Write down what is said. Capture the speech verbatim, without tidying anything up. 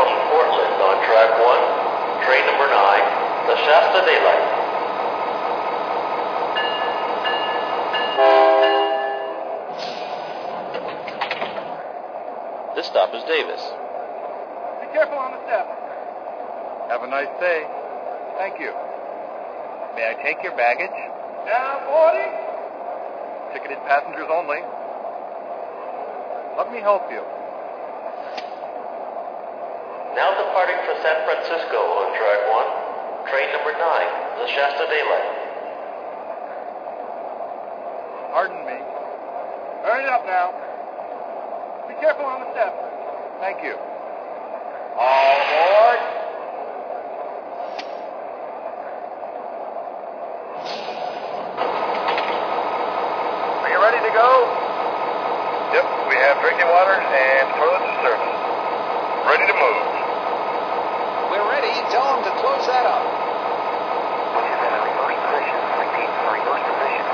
from Portland on track one, train number nine, the Shasta Daylight. This stop is Davis. Be careful on the step. Have a nice day. Thank you. May I take your baggage? Down forty. Ticketed passengers only. Let me help you. Now departing for San Francisco on track one, train number nine, the Shasta Daylight. Pardon me. Hurry up now. Be careful on the step. Thank you. All aboard. Are you ready to go? Yep, we have drinking water and toilets and service. Ready to move. We're ready. Tell them to close that up. Which is in a reverse position. Repeat, reverse position.